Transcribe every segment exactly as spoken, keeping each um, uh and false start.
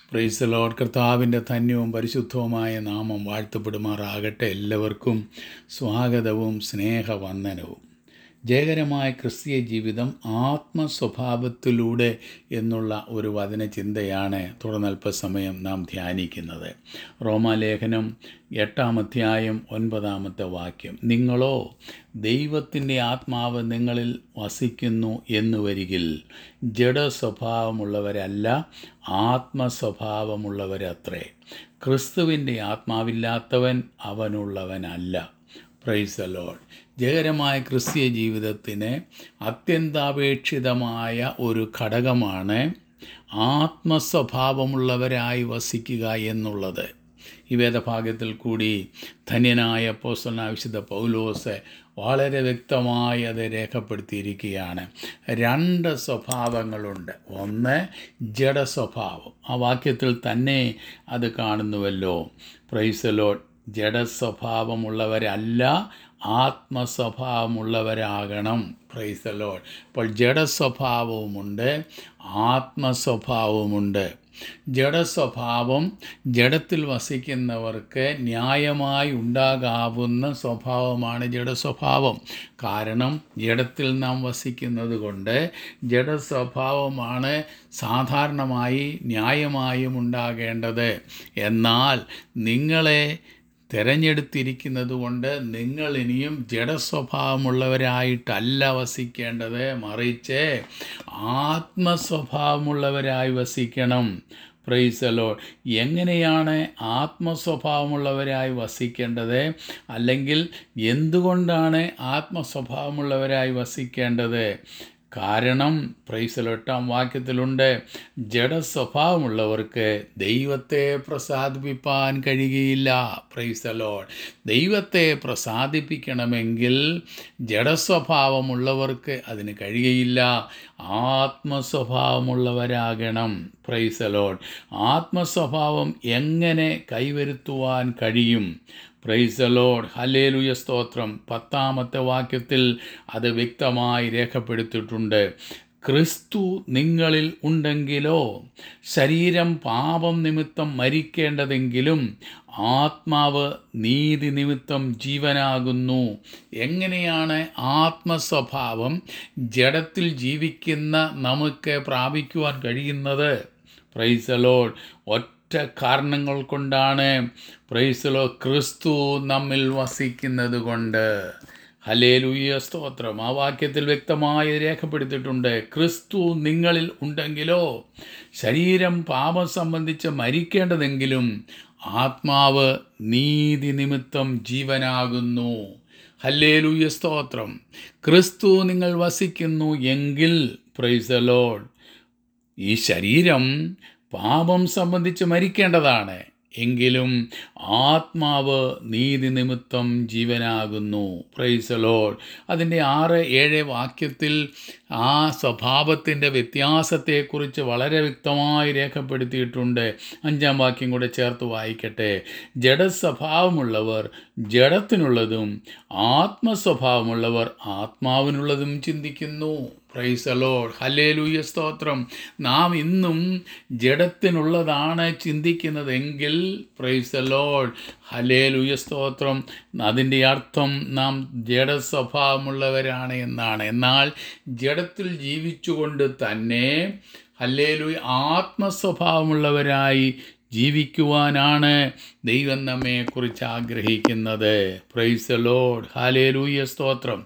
Price the Lord. കർത്താവിൻ്റെ ധന്യവും പരിശുദ്ധവുമായ നാമം വാഴ്ത്തപ്പെടുമാറാകട്ടെ. എല്ലാവർക്കും സ്വാഗതവും സ്നേഹവന്ദനവും. ജയകരമായ ക്രിസ്തീയ ജീവിതം ആത്മസ്വഭാവത്തിലൂടെ എന്നുള്ള ഒരു വചനചിന്തയാണ് തുടർന്നൽപ്പസമയം നാം ധ്യാനിക്കുന്നത്. റോമാലേഖനം എട്ടാം അധ്യായം ഒൻപതാമത്തെ വാക്യം, നിങ്ങളോ ദൈവത്തിൻ്റെ ആത്മാവ് നിങ്ങളിൽ വസിക്കുന്നു എന്ന് വരികിൽ ജഡസ്വഭാവമുള്ളവരല്ല, ആത്മസ്വഭാവമുള്ളവരത്രേ. ക്രിസ്തുവിൻ്റെ ആത്മാവില്ലാത്തവൻ അവനുള്ളവനല്ല. Praise the lord. ജയകരമായ ക്രിസ്തീയ ജീവിതത്തിന് അത്യന്താപേക്ഷിതമായ ഒരു ഘടകമാണ് ആത്മസ്വഭാവമുള്ളവരായി വസിക്കുക എന്നുള്ളത്. ഈ വേദഭാഗത്തിൽ കൂടി ധന്യനായ അപ്പോസ്തലനായ വിശുദ്ധ പൗലോസ് വളരെ വ്യക്തമായി അത് രേഖപ്പെടുത്തിയിരിക്കുകയാണ്. രണ്ട് സ്വഭാവങ്ങളുണ്ട്. ഒന്ന് ജഡസ്വഭാവം. ആ വാക്യത്തിൽ തന്നെ അത് കാണുന്നുവല്ലോ. Praise the lord. ജഡസ്വഭാവമുള്ളവരല്ല, ആത്മസ്വഭാവമുള്ളവരാകണം. Praise the lord. അപ്പോൾ ജഡസ്വഭാവവുമുണ്ട്, ആത്മസ്വഭാവവുമുണ്ട്. ജഡസ്വഭാവം, ജഡത്തിൽ വസിക്കുന്നവർക്ക് ന്യായമായി ഉണ്ടാകാവുന്ന സ്വഭാവമാണ് ജഡസ്വഭാവം. കാരണം ജഡത്തിൽ നാം വസിക്കുന്നത് കൊണ്ട് ജഡസ്വഭാവമാണ് സാധാരണമായി ന്യായമായും ഉണ്ടാകേണ്ടത്. എന്നാൽ നിങ്ങളെ തിരഞ്ഞെടുത്തിരിക്കുന്നത് കൊണ്ട് നിങ്ങൾ ഇനിയും ജഡസ്വഭാവമുള്ളവരായിട്ടല്ല വസിക്കേണ്ടത്, മറിച്ച് ആത്മസ്വഭാവമുള്ളവരായി വസിക്കണം. Praise the lord. എങ്ങനെയാണ് ആത്മസ്വഭാവമുള്ളവരായി വസിക്കേണ്ടത്? അല്ലെങ്കിൽ എന്തുകൊണ്ടാണ് ആത്മസ്വഭാവമുള്ളവരായി വസിക്കേണ്ടത്? കാരണം പ്രൈസ് ദി ലോർഡ് എട്ടാം വാക്യത്തിലുണ്ട്, ജഡസ്വഭാവമുള്ളവർക്ക് ദൈവത്തെ പ്രസാദിപ്പിക്കാൻ കഴിയുകയില്ല. Praise the lord. ദൈവത്തെ പ്രസാദിപ്പിക്കണമെങ്കിൽ ജഡസ്വഭാവമുള്ളവർക്ക് അതിന് കഴിയുകയില്ല, ആത്മസ്വഭാവമുള്ളവരാകണം. Praise the lord. ആത്മസ്വഭാവം എങ്ങനെ കൈവരുത്തുവാൻ കഴിയും? Price the lord. ഹല്ലേലൂയ, സ്തോത്രം. പത്താമത്തെ വാക്യത്തിൽ അത് വ്യക്തമായി രേഖപ്പെടുത്തിയിട്ടുണ്ട്. ക്രിസ്തു നിങ്ങളിൽ ഉണ്ടെങ്കിലോ ശരീരം പാപം നിമിത്തം മരിക്കേണ്ടതെങ്കിലും ആത്മാവ് നീതി നിമിത്തം ജീവനാകുന്നു. എങ്ങനെയാണ് ആത്മസ്വഭാവം ജഡത്തിൽ ജീവിക്കുന്ന നമുക്ക് പ്രാപിക്കുവാൻ കഴിയുന്നത്? Praise the lord. ഒറ്റ കാരണങ്ങൾ കൊണ്ടാണ്. Praise the lord. ക്രിസ്തു നമ്മിൽ വസിക്കുന്നത് കൊണ്ട്. ഹല്ലേലൂയ, സ്തോത്രം. ആ വാക്യത്തിൽ വ്യക്തമായി രേഖപ്പെടുത്തിയിട്ടുണ്ട്. ക്രിസ്തു നിങ്ങളിൽ ഉണ്ടെങ്കിലോ ശരീരം പാപം സംബന്ധിച്ച് മരിക്കേണ്ടതെങ്കിലും ആത്മാവ് നീതി നിമിത്തം ജീവനാകുന്നു. ഹല്ലേലൂയ, സ്തോത്രം. ക്രിസ്തു നിങ്ങൾ വസിക്കുന്നു എങ്കിൽ പ്രൈസ് ദി ലോർഡ് ഈ ശരീരം പാപം സംബന്ധിച്ച് മരിക്കേണ്ടതാണ്, എങ്കിലും ആത്മാവ് നീതി നിമിത്തം ജീവനാകുന്നു. Price the Lord. അതിൻ്റെ ആറ് ഏഴ് വാക്യത്തിൽ ആ സ്വഭാവത്തിൻ്റെ വ്യത്യാസത്തെക്കുറിച്ച് വളരെ വ്യക്തമായി രേഖപ്പെടുത്തിയിട്ടുണ്ട്. അഞ്ചാം വാക്യം കൂടെ ചേർത്ത് വായിക്കട്ടെ. ജഡസ്വഭാവമുള്ളവർ ജഡത്തിനുള്ളതും ആത്മസ്വഭാവമുള്ളവർ ആത്മാവിനുള്ളതും ചിന്തിക്കുന്നു. Price the lord. ഹല്ലേലൂയ, സ്തോത്രം. നാം ഇന്നും ജഡത്തിനുള്ളതാണ് ചിന്തിക്കുന്നതെങ്കിൽ പ്രൈസ് ദി ലോർഡ്, ഹല്ലേലൂയ, സ്തോത്രം, അതിൻ്റെ അർത്ഥം നാം ജഡസ്വഭാവമുള്ളവരാണ് എന്നാണ്. എന്നാൽ ജഡത്തിൽ ജീവിച്ചുകൊണ്ട് തന്നെ ഹല്ലേലൂയ ആത്മസ്വഭാവമുള്ളവരായി ജീവിക്കുവാനാണ് ദൈവം നമ്മെക്കുറിച്ച് ആഗ്രഹിക്കുന്നത്. Price the lord. ഹല്ലേലൂയ, സ്തോത്രം.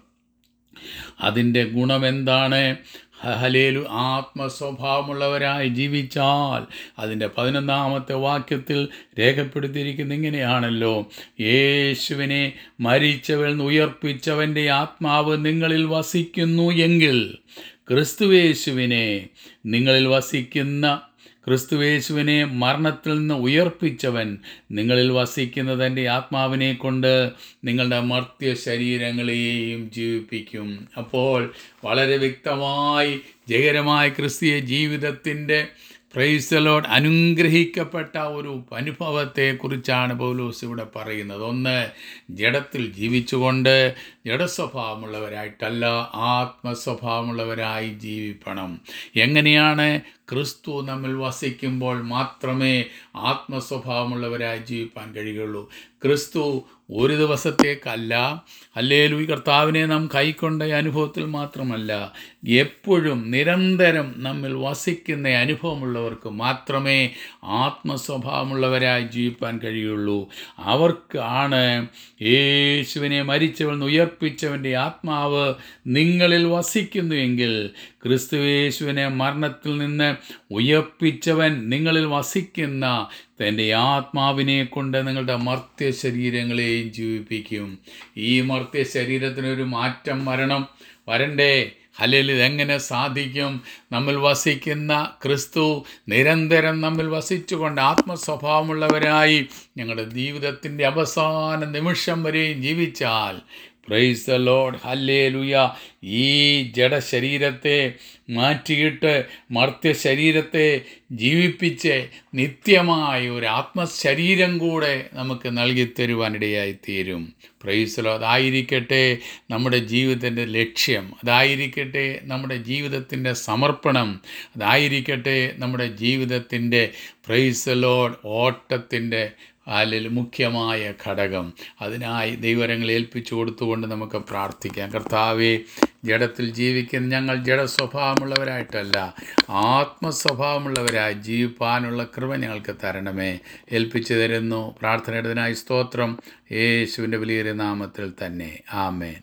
അതിൻ്റെ ഗുണമെന്താണ്? ഹല്ലേലൂ ആത്മസ്വഭാവമുള്ളവരായി ജീവിച്ചാൽ അതിൻ്റെ പതിനൊന്നാമത്തെ വാക്യത്തിൽ രേഖപ്പെടുത്തിയിരിക്കുന്ന ഇങ്ങനെയാണല്ലോ, യേശുവിനെ മരിച്ചവൻ ഉയർപ്പിച്ചവൻ്റെ ആത്മാവ് നിങ്ങളിൽ വസിക്കുന്നു എങ്കിൽ ക്രിസ്തുയേശുവിനെ നിങ്ങളിൽ വസിക്കുന്ന ക്രിസ്തുയേശുവിനെ മരണത്തിൽ നിന്ന് ഉയർപ്പിച്ചവൻ നിങ്ങളിൽ വസിക്കുന്ന തൻ്റെ ആത്മാവിനെ കൊണ്ട് നിങ്ങളുടെ മർത്യ ശരീരങ്ങളെയും ജീവിപ്പിക്കും. അപ്പോൾ വളരെ വ്യക്തമായി ജയകരമായ ക്രിസ്തീയ ജീവിതത്തിൻ്റെ പ്രൈസ് ദി ലോർഡ് അനുഗ്രഹിക്കപ്പെട്ട ഒരു അനുഭവത്തെക്കുറിച്ചാണ് പൗലോസ് ഇവിടെ പറയുന്നത്. ഒന്ന്, ജഡത്തിൽ ജീവിച്ചുകൊണ്ട് ജഡസ്വഭാവമുള്ളവരായിട്ടല്ല ആത്മസ്വഭാവമുള്ളവരായി ജീവിക്കണം. എങ്ങനെയാണ് ക്രിസ്തു നമ്മിൽ വസിക്കുമ്പോൾ മാത്രമേ ആത്മസ്വഭാവമുള്ളവരായി ജീവിപ്പാൻ കഴിയുകയുള്ളൂ. ക്രിസ്തു ഒരു ദിവസത്തേക്കല്ല, ഹല്ലേലൂയ, കർത്താവിനെ നാം കൈക്കൊണ്ട അനുഭവത്തിൽ മാത്രമല്ല, എപ്പോഴും നിരന്തരം നമ്മിൽ വസിക്കുന്ന അനുഭവമുള്ളവർക്ക് മാത്രമേ ആത്മസ്വഭാവമുള്ളവരായി ജീവിപ്പാൻ കഴിയുള്ളൂ. അവർക്കാണ് യേശുവിനെ മരിച്ചവൻ ഉയർപ്പിച്ചവൻ്റെ ആത്മാവ് നിങ്ങളിൽ വസിക്കുന്നുവെങ്കിൽ, ക്രിസ്തുയേശുവിനെ മരണത്തിൽ നിന്ന് ഉയർപ്പിച്ചവൻ നിങ്ങളിൽ വസിക്കുന്ന തൻ്റെ ആത്മാവിനെ കൊണ്ട് നിങ്ങളുടെ മർത്യ ശരീരങ്ങളെയും ജീവിപ്പിക്കും. ഈ മർത്യ ശരീരത്തിനൊരു മാറ്റം വരണം, വരണ്ടേ? ഹല്ലേലൂയ. ഇതെങ്ങനെ സാധിക്കും? നമ്മിൽ വസിക്കുന്ന ക്രിസ്തു നിരന്തരം നമ്മിൽ വസിച്ചുകൊണ്ട് ആത്മസ്വഭാവമുള്ളവരായി ഞങ്ങളുടെ ജീവിതത്തിൻ്റെ അവസാന നിമിഷം വരെയും ജീവിച്ചാൽ, പ്രൈസ് ദ ലോർഡ്, ഹല്ലേലൂയ, ഈ ജഡശരീരത്തെ മാറ്റിയിട്ട് മർത്യ ശരീരത്തെ ജീവിപ്പിച്ച് നിത്യമായ ഒരു ആത്മശരീരം കൂടെ നമുക്ക് നൽകി തരുവാനിടയായി തീരും. Praise the Lord. അതായിരിക്കട്ടെ നമ്മുടെ ജീവിതത്തിൻ്റെ ലക്ഷ്യം, അതായിരിക്കട്ടെ നമ്മുടെ ജീവിതത്തിൻ്റെ സമർപ്പണം, അതായിരിക്കട്ടെ നമ്മുടെ ജീവിതത്തിൻ്റെ, പ്രൈസ് ദ ലോർഡ്, ഓട്ടത്തിൻ്റെ അതിൽ മുഖ്യമായ ഘടകം. അതിനായി ദൈവരങ്ങൾ ഏൽപ്പിച്ചു കൊടുത്തുകൊണ്ട് നമുക്ക് പ്രാർത്ഥിക്കാം. കർത്താവേ, ജഡത്തിൽ ജീവിക്കുന്ന ഞങ്ങൾ ജഡസ്വഭാവമുള്ളവരായിട്ടല്ല, ആത്മസ്വഭാവമുള്ളവരായി ജീവിപ്പാനുള്ള കൃപ ഞങ്ങൾക്ക് തരണമേ. ഏൽപ്പിച്ചു തരുന്നു. പ്രാർത്ഥനയുടേതിനായി സ്തോത്രം. യേശുവിൻ്റെ വലിയ നാമത്തിൽ തന്നെ. ആമേൻ.